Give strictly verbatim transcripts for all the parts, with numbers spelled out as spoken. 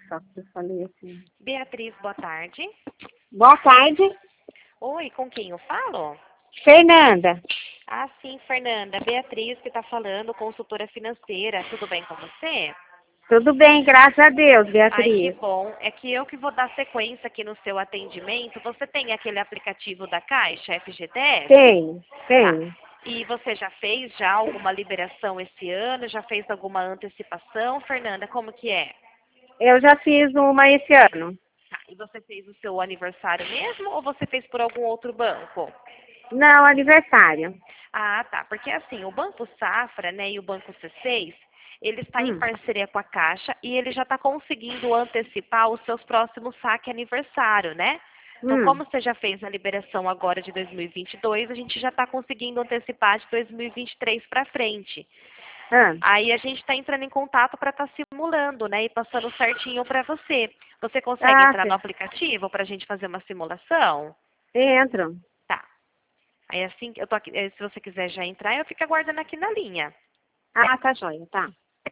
só que eu falei assim. Beatriz, boa tarde. Boa tarde, Oi, com quem eu falo? Fernanda. Ah, sim, Fernanda. Beatriz que está falando, consultora financeira. Tudo bem com você? Tudo bem, graças a Deus, Ai, que Beatriz. bom. É que eu que vou dar sequência aqui no seu atendimento. Você tem aquele aplicativo da Caixa, F G T S? Tem, Tá. tem. E você já fez já alguma liberação esse ano? Já fez alguma antecipação, Fernanda? Como que é? Eu já fiz uma esse ano. Tá. E você fez o seu aniversário mesmo ou você fez por algum outro banco? Não, aniversário. Ah, tá. Porque assim, o Banco Safra, né, e o Banco C seis, ele está em Hum, parceria com a Caixa e ele já está conseguindo antecipar os seus próximos saque aniversário, né? Então, hum. como você já fez a liberação agora de dois mil e vinte e dois, a gente já está conseguindo antecipar de dois mil e vinte e três para frente. Ah, Aí a gente está entrando em contato para estar simulando, né, e passando certinho para você. Você consegue ah, entrar no sim. aplicativo para a gente fazer uma simulação? Entro. Tá. Aí assim, eu tô aqui, eh, se você quiser já entrar, eu fico aguardando aqui na linha. Ah, tá joia, tá.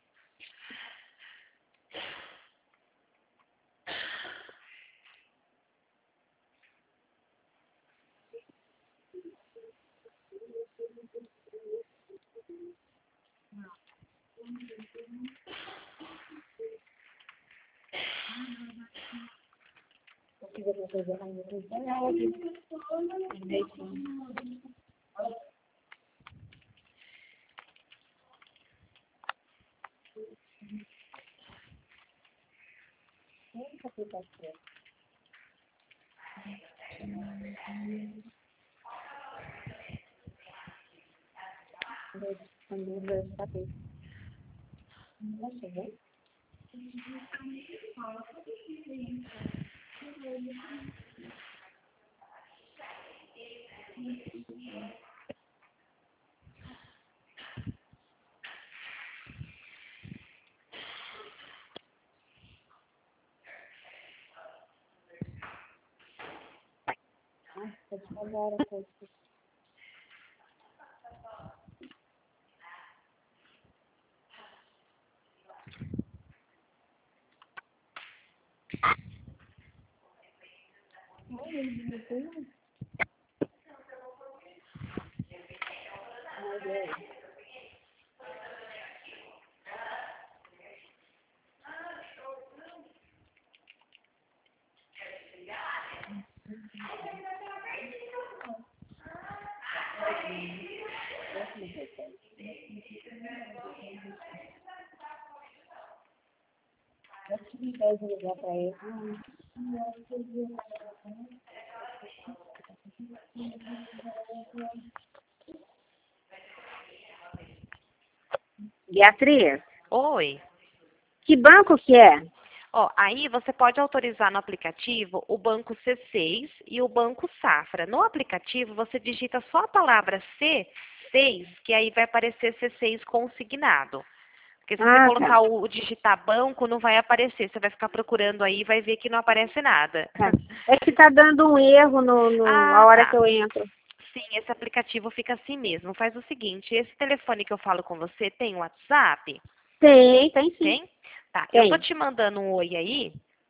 Beatriz, Oi. que banco que é? Ó, aí você pode autorizar no aplicativo o Banco C seis e o Banco Safra. No aplicativo, você digita só a palavra C seis, que aí vai aparecer C seis consignado. Porque se você Ah, tá. colocar o, o digitar banco, não vai aparecer. Você vai ficar procurando aí e vai ver que não aparece nada. Tá. É que tá dando um erro no, no, a Ah, hora que tá. eu entro. Sim, esse aplicativo fica assim mesmo. Faz o seguinte, esse telefone que eu falo com você tem WhatsApp? Tem, tem sim. Tem? Tá. Eu tô Tem. te mandando um oi aí.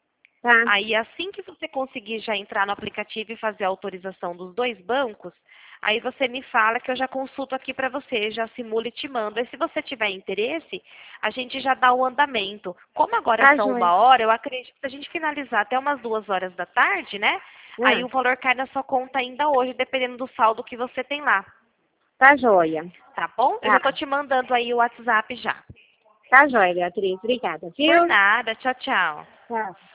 Tá. Aí, assim que você conseguir já entrar no aplicativo e fazer a autorização dos dois bancos, aí você me fala que eu já consulto aqui para você, já simulo e te mando. Aí, se você tiver interesse, a gente já dá o andamento. Como agora Tá são joia. uma hora, eu acredito que se a gente finalizar até umas duas horas da tarde, né? Aí Ah, o valor cai na sua conta ainda hoje, dependendo do saldo que você tem lá. tá joia. Tá bom? Eu já Tá. tô te mandando aí o WhatsApp já. Tá joia, Beatriz. Obrigada, Por viu? nada. Tchau, tchau. Tchau.